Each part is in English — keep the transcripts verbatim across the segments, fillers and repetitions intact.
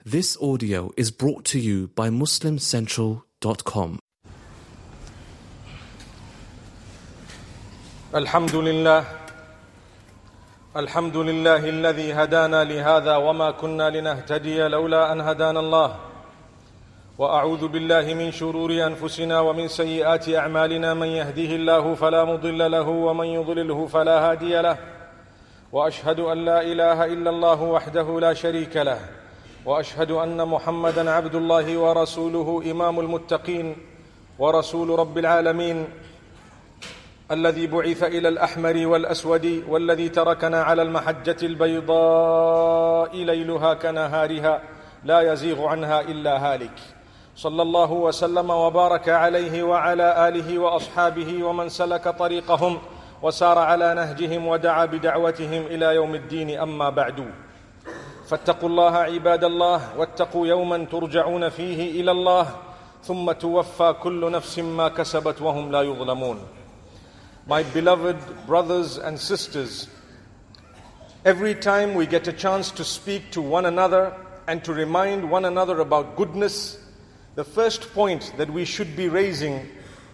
This audio is brought to you by Muslim Central dot com. الحمد لله الحمد لله الذي هدانا لهذا وما كنا لنهتدي لولا أن هدانا الله وأعوذ بالله من شرور أنفسنا ومن سيئات أعمالنا من يهده الله فلا مضل له ومن يضلله فلا هادي له وأشهد أن لا إله إلا الله وحده لا شريك له وأشهد أن محمدًا عبد الله ورسوله إمام المتقين ورسول رب العالمين الذي بعث إلى الأحمر والأسود والذي تركنا على المحجة البيضاء ليلها كنهارها لا يزيغ عنها إلا هالك صلى الله وسلم وبارك عليه وعلى آله وأصحابه ومن سلك طريقهم وسار على نهجهم ودعا بدعوتهم إلى يوم الدين أما بعد فاتقوا الله عباد الله واتقوا يوما ترجعون فيه إلى الله ثم توفى كل نفس ما كسبت وهم لا يظلمون. My beloved brothers and sisters, every time we get a chance to speak to one another and to remind one another about goodness, the first point that we should be raising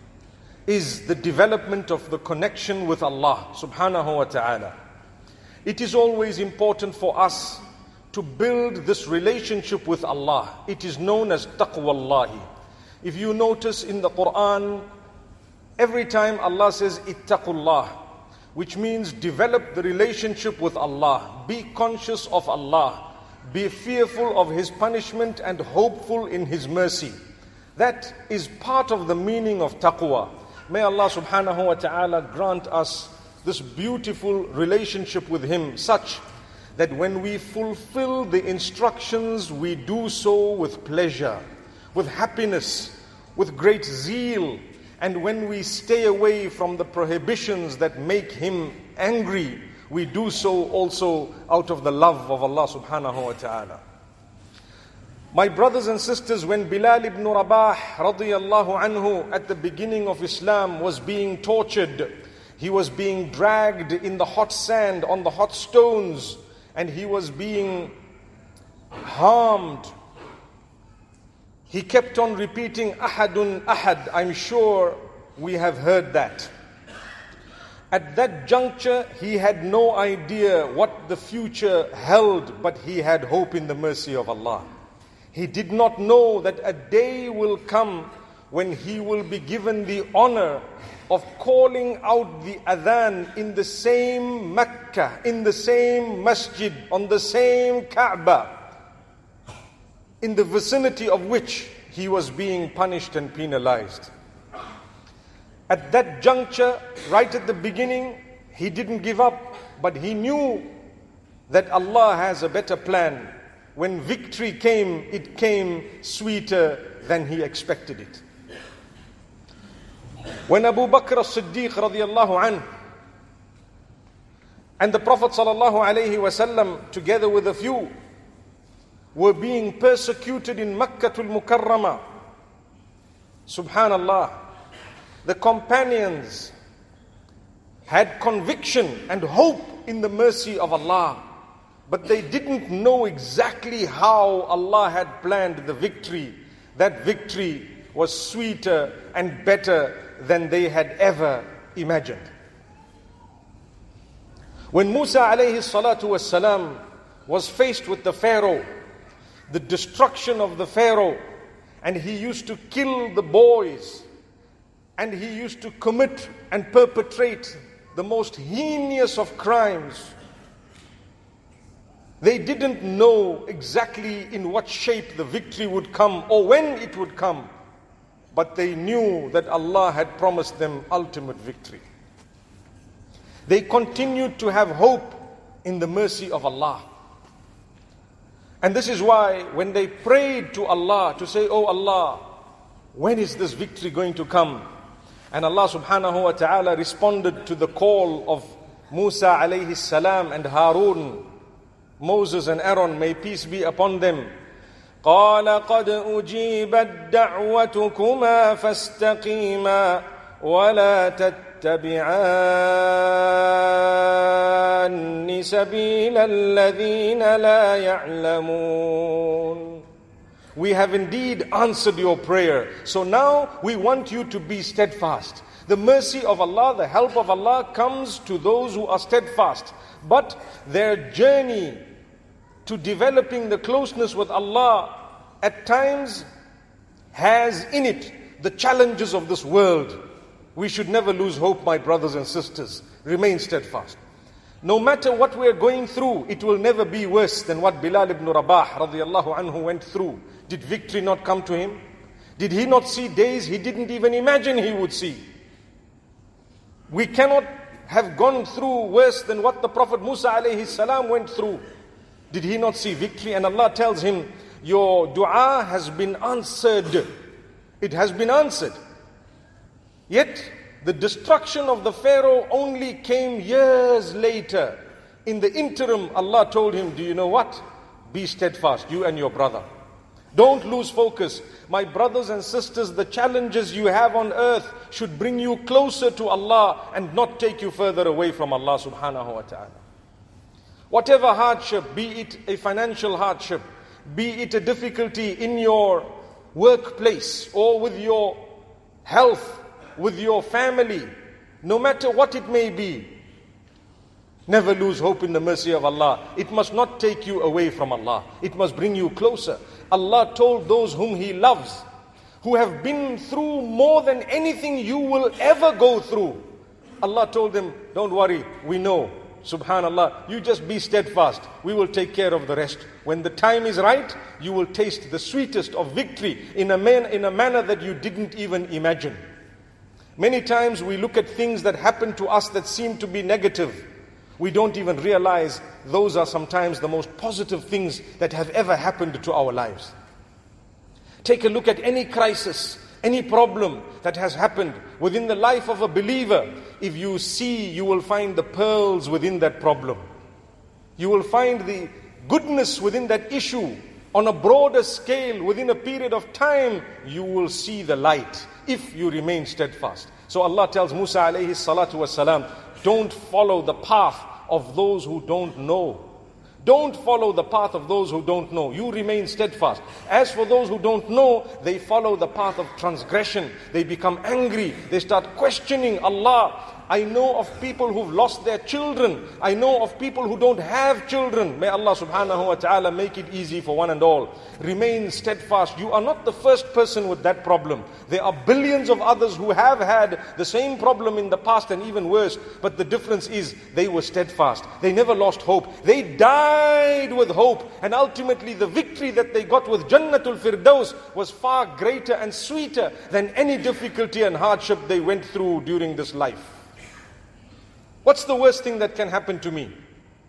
is the development of the connection with Allah subhanahu wa ta'ala. It is always important for us to build this relationship with Allah. It is known as taqwallahi. If you notice in the Quran, every time Allah says ittaqullah, which means develop the relationship with Allah, be conscious of Allah, be fearful of His punishment and hopeful in His mercy. That is part of the meaning of taqwa. May Allah subhanahu wa ta'ala grant us this beautiful relationship with Him, such that when we fulfill the instructions, we do so with pleasure, with happiness, with great zeal. And when we stay away from the prohibitions that make Him angry, we do so also out of the love of Allah subhanahu wa ta'ala. My brothers and sisters, when Bilal ibn Rabah radiyallahu anhu at the beginning of Islam was being tortured, he was being dragged in the hot sand, on the hot stones, and he was being harmed. He kept on repeating, Ahadun Ahad. I'm sure we have heard that. At that juncture, he had no idea what the future held, but he had hope in the mercy of Allah. He did not know that a day will come when he will be given the honor of calling out the adhan in the same Mecca, in the same masjid, on the same Kaaba, in the vicinity of which he was being punished and penalized. At that juncture, right at the beginning, he didn't give up, but he knew that Allah has a better plan. When victory came, it came sweeter than he expected it. When Abu Bakr as-Siddiq radiyallahu anhu and the Prophet sallallahu alayhi wasallam, together with a few, were being persecuted in Makkatul Mukarramah, subhanallah, the companions had conviction and hope in the mercy of Allah, but they didn't know exactly how Allah had planned the victory. That victory was sweeter and better than they had ever imagined. When Musa alayhi salatu wassalam was faced with the Pharaoh, the destruction of the Pharaoh, and he used to kill the boys, and he used to commit and perpetrate the most heinous of crimes, they didn't know exactly in what shape the victory would come or when it would come. But they knew that Allah had promised them ultimate victory. They continued to have hope in the mercy of Allah. And this is why when they prayed to Allah to say, Oh Allah, when is this victory going to come? And Allah subhanahu wa ta'ala responded to the call of Musa alayhi salam and Harun, Moses and Aaron, may peace be upon them. قال قد أجيبت دعوتكما فاستقيما ولا تتبعان سبيل الذين لا يعلمون. we have indeed answered your prayer. So now we want you to be steadfast. The mercy of Allah, the help of Allah comes to those who are steadfast. But their journey to developing the closeness with Allah at times has in it the challenges of this world. We should never lose hope, my brothers and sisters. Remain steadfast. No matter what we are going through, it will never be worse than what Bilal ibn Rabah radiallahu anhu went through. Did victory not come to him? Did he not see days he didn't even imagine he would see? We cannot have gone through worse than what the Prophet Musa alayhi salam went through. Did he not see victory? And Allah tells him, your dua has been answered. It has been answered. Yet, the destruction of the Pharaoh only came years later. In the interim, Allah told him, do you know what? Be steadfast, you and your brother. Don't lose focus. My brothers and sisters, the challenges you have on earth should bring you closer to Allah and not take you further away from Allah subhanahu wa ta'ala. Whatever hardship, be it a financial hardship, be it a difficulty in your workplace or with your health, with your family, no matter what it may be, never lose hope in the mercy of Allah. It must not take you away from Allah. It must bring you closer. Allah told those whom He loves, who have been through more than anything you will ever go through. Allah told them, don't worry, we know. Subhanallah, you just be steadfast. We will take care of the rest. When the time is right, you will taste the sweetest of victory in a, man, in a manner that you didn't even imagine. Many times we look at things that happen to us that seem to be negative. We don't even realize those are sometimes the most positive things that have ever happened to our lives. Take a look at any crisis, any problem that has happened within the life of a believer. If you see, you will find the pearls within that problem. You will find the goodness within that issue. On a broader scale, within a period of time, you will see the light if you remain steadfast. So Allah tells Musa alayhi salatu wasalam, don't follow the path of those who don't know. Don't follow the path of those who don't know. You remain steadfast. As for those who don't know, they follow the path of transgression. They become angry. They start questioning Allah. I know of people who've lost their children. I know of people who don't have children. May Allah subhanahu wa ta'ala make it easy for one and all. Remain steadfast. You are not the first person with that problem. There are billions of others who have had the same problem in the past and even worse. But the difference is they were steadfast. They never lost hope. They died with hope. And ultimately the victory that they got with Jannatul Firdaus was far greater and sweeter than any difficulty and hardship they went through during this life. What's the worst thing that can happen to me?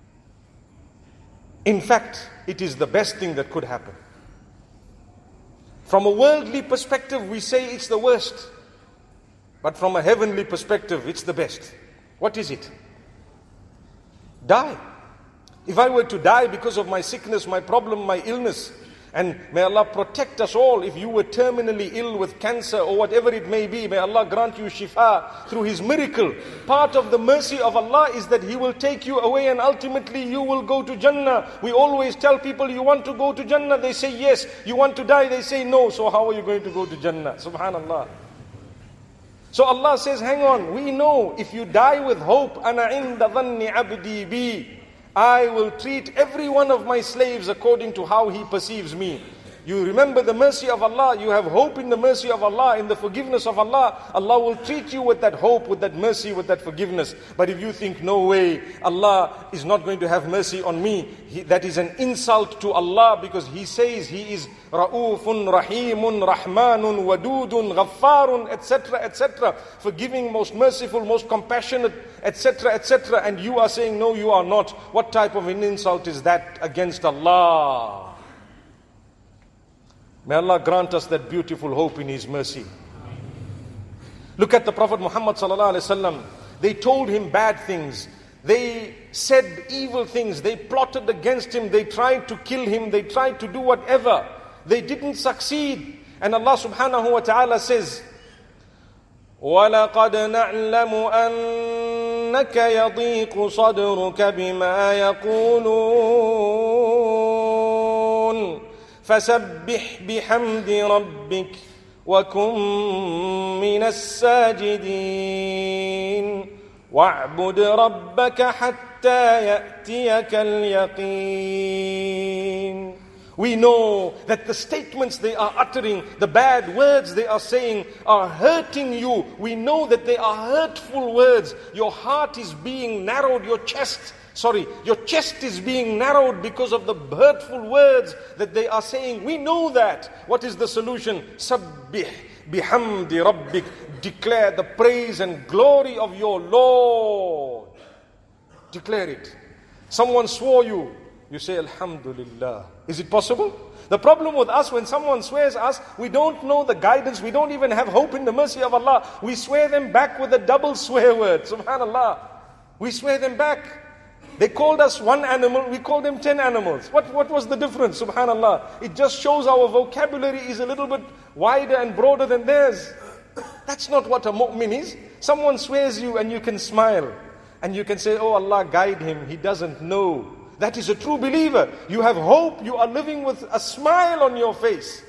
In fact, it is the best thing that could happen. From a worldly perspective, we say it's the worst. But from a heavenly perspective, it's the best. What is it? Die. If I were to die because of my sickness, my problem, my illness, and may Allah protect us all, if you were terminally ill with cancer or whatever it may be, may Allah grant you shifa through His miracle. Part of the mercy of Allah is that He will take you away and ultimately you will go to Jannah. We always tell people, you want to go to Jannah? They say yes. You want to die? They say no. So how are you going to go to Jannah? Subhanallah. So Allah says, hang on, we know if you die with hope, ana inda dhanni abdi bi, I will treat every one of my slaves according to how he perceives me. You remember the mercy of Allah, you have hope in the mercy of Allah, in the forgiveness of Allah. Allah will treat you with that hope, with that mercy, with that forgiveness. But if you think, no way, Allah is not going to have mercy on me, he, that is an insult to Allah, because He says He is Ra'ufun, Rahimun, Rahmanun, Wadudun, Ghaffarun, et cetera, et cetera. Forgiving, most merciful, most compassionate, et cetera, et cetera. And you are saying, no, you are not. What type of an insult is that against Allah? May Allah grant us that beautiful hope in His mercy. Look at the Prophet Muhammad sallallahu alaihi wasallam. They told him bad things. They said evil things. They plotted against him. They tried to kill him. They tried to do whatever. They didn't succeed. And Allah subhanahu wa ta'ala says, وَلَقَدْ نَعْلَمُ أَنَّكَ يَضِيقُ صَدْرُكَ بِمَا يَقُولُونَ فسبح بحمد ربك وكن من الساجدين واعبد ربك حتى يأتيك اليقين. We know that the statements they are uttering, the bad words they are saying are hurting you. We know that they are hurtful words. Your heart is being narrowed, your chest, sorry, your chest is being narrowed because of the hurtful words that they are saying. We know that. What is the solution? Sabbih bihamdi rabbik. Declare the praise and glory of your Lord. Declare it. Someone swore you, you say Alhamdulillah. Is it possible? The problem with us, when someone swears us, we don't know the guidance, we don't even have hope in the mercy of Allah. We swear them back with a double swear word. Subhanallah. We swear them back. They called us one animal, we called them ten animals. What, what was the difference? Subhanallah. It just shows our vocabulary is a little bit wider and broader than theirs. That's not what a mu'min is. Someone swears you and you can smile. And you can say, oh Allah, guide him. He doesn't know. That is a true believer. You have hope. You are living with a smile on your face.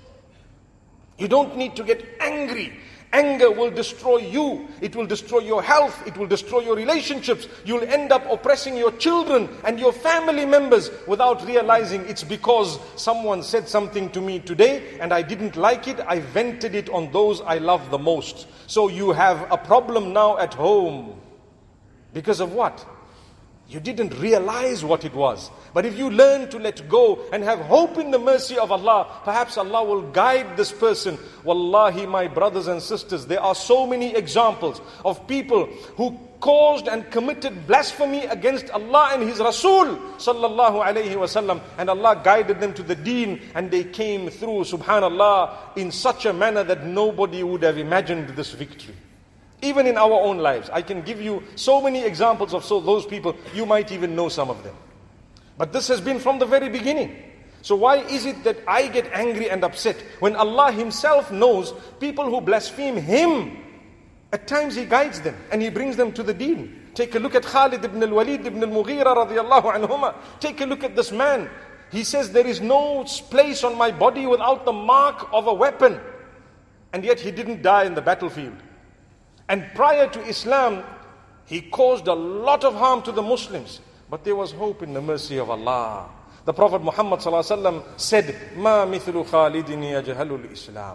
You don't need to get angry. Anger will destroy you. It will destroy your health. It will destroy your relationships. You'll end up oppressing your children and your family members without realizing it's because someone said something to me today and I didn't like it. I vented it on those I love the most. So you have a problem now at home. Because of what? You didn't realize what it was. But if you learn to let go and have hope in the mercy of Allah, perhaps Allah will guide this person. Wallahi, my brothers and sisters, there are so many examples of people who caused and committed blasphemy against Allah and His Rasul sallallahu alayhi wasallam, and Allah guided them to the deen and they came through, subhanallah, in such a manner that nobody would have imagined this victory. Even in our own lives, I can give you so many examples of so those people. You might even know some of them. But this has been from the very beginning. So why is it that I get angry and upset when Allah Himself knows people who blaspheme Him? At times He guides them and He brings them to the deen. Take a look at Khalid ibn al-Walid ibn al-Mughira radiyallahu anhuma. Take a look at this man. He says, there is no place on my body without the mark of a weapon. And yet he didn't die in the battlefield. And prior to Islam, he caused a lot of harm to the Muslims. But there was hope in the mercy of Allah. The Prophet Muhammad sallallahu alaihi wasallam said, "Ma mithlu Khalidin yajhalul Islam."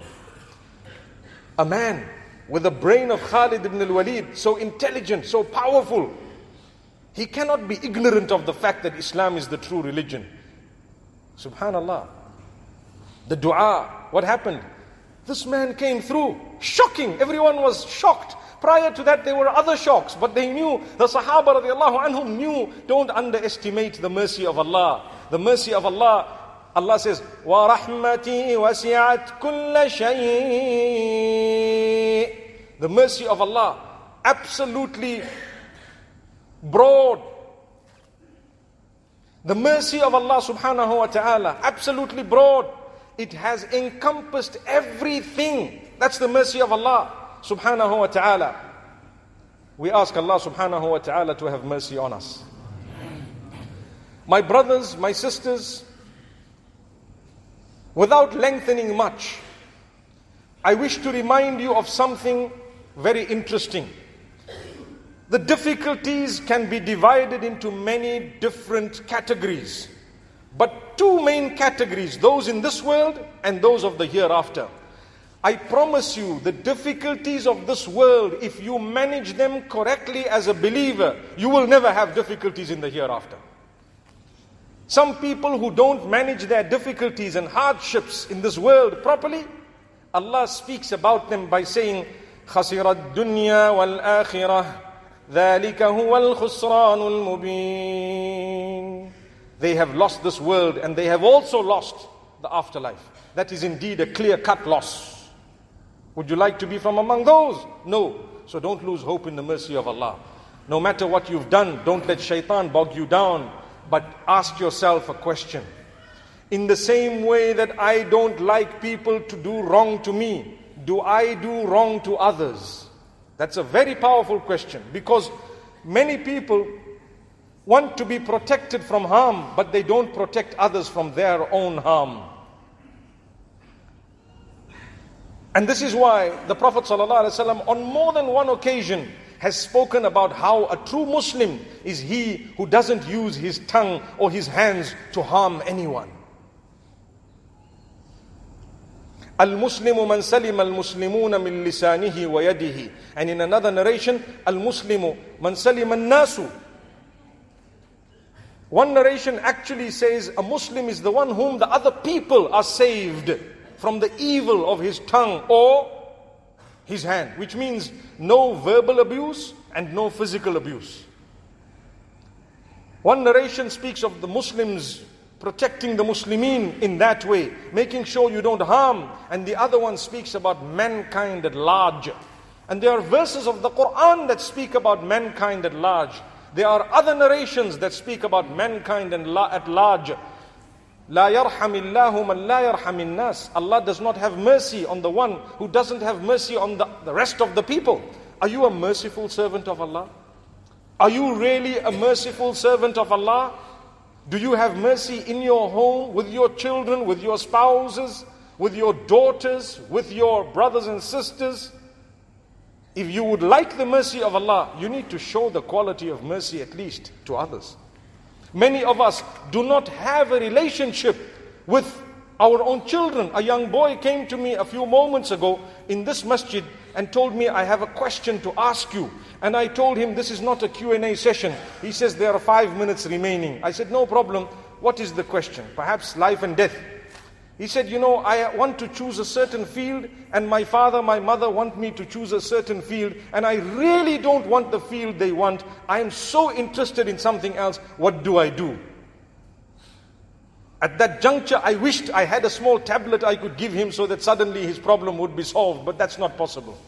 A man with the brain of Khalid ibn al-Walid, so intelligent, so powerful, he cannot be ignorant of the fact that Islam is the true religion. Subhanallah. The dua, what happened? This man came through, shocking. Everyone was shocked. Prior to that, there were other shocks, but they knew, the Sahaba radiallahu anhum knew, don't underestimate the mercy of Allah. The mercy of Allah, Allah says, وَرَحْمَتِي وَسِعَتْ كُلَّ شَيْءٍ. The mercy of Allah, absolutely broad. The mercy of Allah subhanahu wa ta'ala, absolutely broad. It has encompassed everything. That's the mercy of Allah subhanahu wa ta'ala. We ask Allah subhanahu wa ta'ala to have mercy on us. My brothers, my sisters, without lengthening much, I wish to remind you of something very interesting. The difficulties can be divided into many different categories. But two main categories, those in this world and those of the hereafter. I promise you, the difficulties of this world, if you manage them correctly as a believer, you will never have difficulties in the hereafter. Some people who don't manage their difficulties and hardships in this world properly, Allah speaks about them by saying, خَسِرَ الدُّنْيَا وَالْآخِرَةِ ذَلِكَ هُوَ الْخُسْرَانُ الْمُبِينُ. They have lost this world and they have also lost the afterlife. That is indeed a clear-cut loss. Would you like to be from among those? No. So don't lose hope in the mercy of Allah. No matter what you've done, don't let shaitan bog you down. But ask yourself a question. In the same way that I don't like people to do wrong to me, do I do wrong to others? That's a very powerful question, because many people want to be protected from harm, but they don't protect others from their own harm. And this is why the Prophet ﷺ on more than one occasion has spoken about how a true Muslim is he who doesn't use his tongue or his hands to harm anyone. Al-Muslimu man salima al-Muslimuna min lisanihi wa yadihi. And in another narration, Al-Muslimu man salima al-Nasu. One narration actually says a Muslim is the one whom the other people are saved from the evil of his tongue or his hand, which means no verbal abuse and no physical abuse. One narration speaks of the Muslims protecting the Muslimin in that way, making sure you don't harm, and the other one speaks about mankind at large. And there are verses of the Quran that speak about mankind at large. There are other narrations that speak about mankind and la- at large. La yarhamillahu man la yarhamin nas. Allah does not have mercy on the one who doesn't have mercy on the, the rest of the people. Are you a merciful servant of Allah? Are you really a merciful servant of Allah? Do you have mercy in your home, with your children, with your spouses, with your daughters, with your brothers and sisters? If you would like the mercy of Allah, you need to show the quality of mercy at least to others. Many of us do not have a relationship with our own children. A young boy came to me a few moments ago in this masjid and told me, I have a question to ask you. And I told him, this is not a Q and A session. He says, there are five minutes remaining. I said, no problem. What is the question? Perhaps life and death. He said, you know, I want to choose a certain field, and my father, my mother want me to choose a certain field, and I really don't want the field they want. I am so interested in something else. What do I do? At that juncture, I wished I had a small tablet I could give him so that suddenly his problem would be solved, but that's not possible.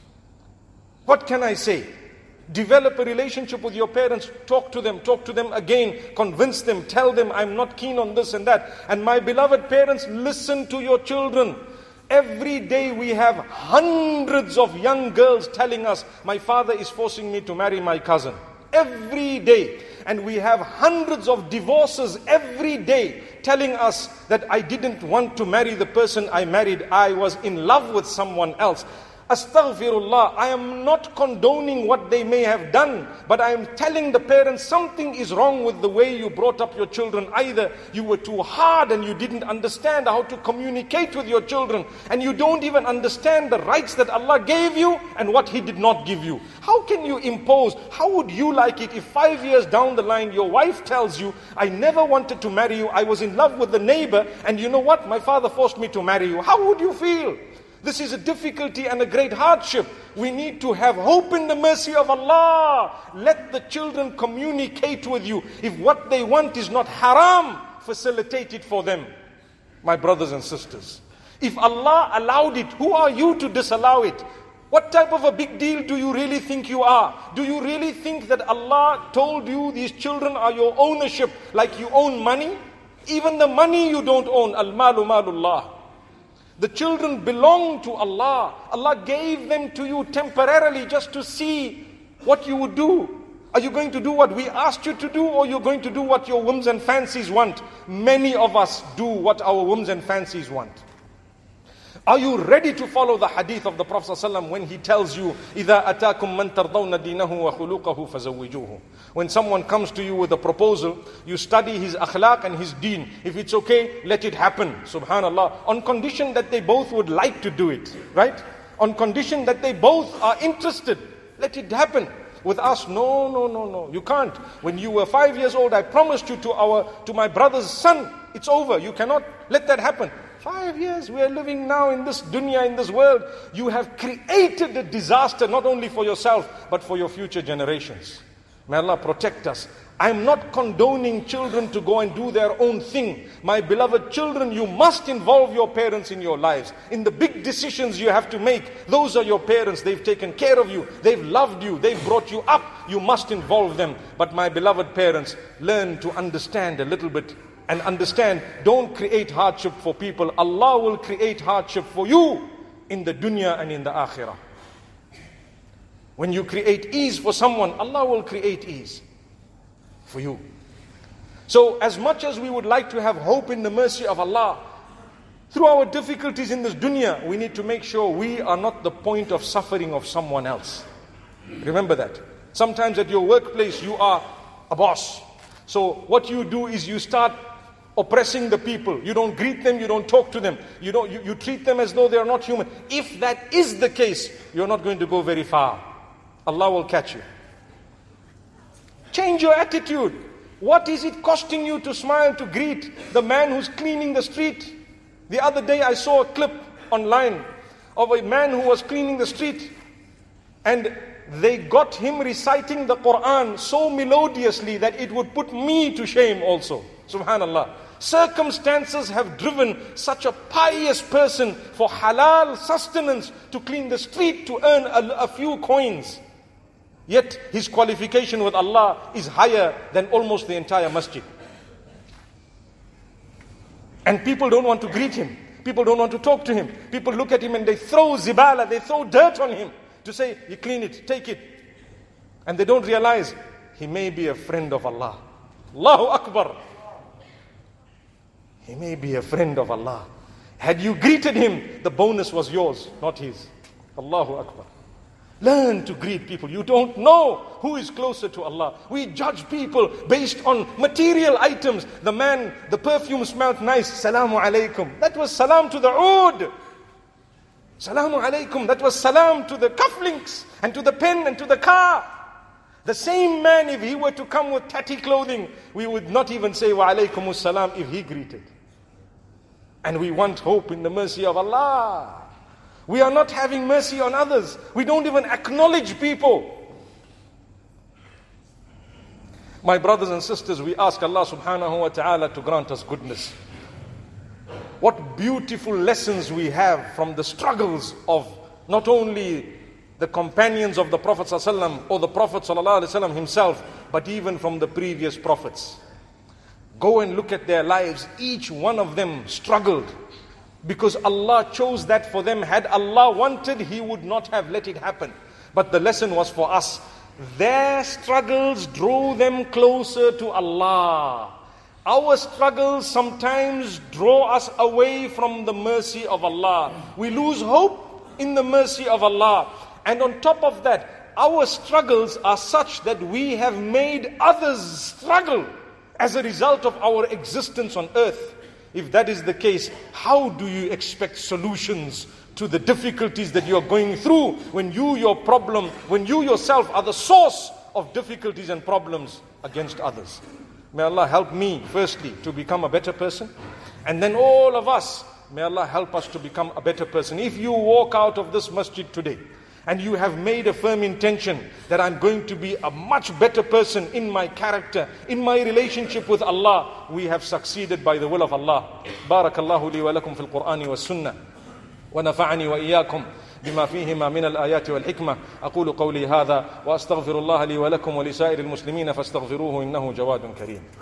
What can I say? Develop a relationship with your parents. Talk to them, talk to them again, convince them, tell them I'm not keen on this and that. And my beloved parents, listen to your children. Every day we have hundreds of young girls telling us, my father is forcing me to marry my cousin. Every day. And we have hundreds of divorces every day telling us that I didn't want to marry the person I married. I was in love with someone else. Astaghfirullah, I am not condoning what they may have done, but I am telling the parents something is wrong with the way you brought up your children. Either you were too hard and you didn't understand how to communicate with your children, and you don't even understand the rights that Allah gave you and what He did not give you. How can you impose? How would you like it if five years down the line your wife tells you, I never wanted to marry you, I was in love with the neighbor, and you know what, my father forced me to marry you. How would you feel? This is a difficulty and a great hardship. We need to have hope in the mercy of Allah. Let the children communicate with you. If what they want is not haram, facilitate it for them, my brothers and sisters. If Allah allowed it, who are you to disallow it? What type of a big deal do you really think you are? Do you really think that Allah told you these children are your ownership like you own money? Even the money you don't own. Al-malu malullah. The children belong to Allah. Allah gave them to you temporarily just to see what you would do. Are you going to do what we asked you to do, or you're going to do what your whims and fancies want? Many of us do what our whims and fancies want. Are you ready to follow the hadith of the Prophet ﷺ when he tells you, إِذَا أَتَاكُمْ مَنْ تَرْضَوْنَ دِينَهُ وَخُلُقَهُ فَزَوِّجُوهُ? When someone comes to you with a proposal, you study his akhlaq and his deen. If it's okay, let it happen. Subhanallah. On condition that they both would like to do it. Right? On condition that they both are interested. Let it happen. With us, no, no, no, no. You can't. When you were five years old, I promised you to our to my brother's son. It's over. You cannot let that happen. Five years, we are living now in this dunya, in this world. You have created a disaster, not only for yourself, but for your future generations. May Allah protect us. I'm not condoning children to go and do their own thing. My beloved children, you must involve your parents in your lives. In the big decisions you have to make, those are your parents. They've taken care of you. They've loved you. They've brought you up. You must involve them. But my beloved parents, learn to understand a little bit. And understand, don't create hardship for people. Allah will create hardship for you in the dunya and in the akhirah. When you create ease for someone, Allah will create ease for you. So as much as we would like to have hope in the mercy of Allah, Through our difficulties in this dunya, we need to make sure we are not the point of suffering of someone else. Remember that. Sometimes at your workplace, you are a boss. So what you do is you start oppressing the people. You don't greet them, you don't talk to them. You, don't, you, you treat them as though they are not human. If that is the case, you're not going to go very far. Allah will catch you. Change your attitude. What is it costing you to smile, to greet the man who's cleaning the street? The other day I saw a clip online of a man who was cleaning the street, and they got him reciting the Quran so melodiously that it would put me to shame also. Subhanallah. Circumstances have driven such a pious person for halal sustenance to clean the street to earn a, a few coins. Yet his qualification with Allah is higher than almost the entire masjid. And people don't want to greet him. People don't want to talk to him. People look at him and they throw zibala, they throw dirt on him to say, you clean it, take it. And they don't realize he may be a friend of Allah. Allahu Akbar. He may be a friend of Allah. Had you greeted him, the bonus was yours, not his. Allahu Akbar. Learn to greet people. You don't know who is closer to Allah. We judge people based on material items. The man, the perfume smelled nice. Salamu alaykum. That was salam to the oud. Salamu alaykum. That was salam to the cufflinks and to the pen and to the car. The same man, if he were to come with tatty clothing, we would not even say wa alaykumus salam if he greeted. And we want hope in the mercy of Allah. We are not having mercy on others. We don't even acknowledge people. My brothers and sisters, we ask Allah subhanahu wa ta'ala to grant us goodness. What beautiful lessons we have from the struggles of not only the companions of the Prophet sallallahu alaihi wasallam or the Prophet sallallahu alaihi wasallam himself, but even from the previous prophets. Go and look at their lives. Each one of them struggled. Because Allah chose that for them. Had Allah wanted, He would not have let it happen. But the lesson was for us. Their struggles drew them closer to Allah. Our struggles sometimes draw us away from the mercy of Allah. We lose hope in the mercy of Allah. And on top of that, our struggles are such that we have made others struggle as a result of our existence on earth. If that is the case, how do you expect solutions to the difficulties that you are going through when you, your problem, when you yourself are the source of difficulties and problems against others? May Allah help me, firstly, to become a better person. And then all of us, may Allah help us to become a better person. If you walk out of this masjid today, and you have made a firm intention that I'm going to be a much better person in my character, in my relationship with Allah, we have succeeded by the will of Allah. Barakallahu li wa lakum fil Qur'ani wa sunnah. Wa nafa'ani wa iyyakum bima fihima min al-ayati wal hikmah. Aqulu qawli hadha wa astaghfirullah li wa lakum wa li sa'iril muslimina fastaghfiruhu innahu jawadun kareem.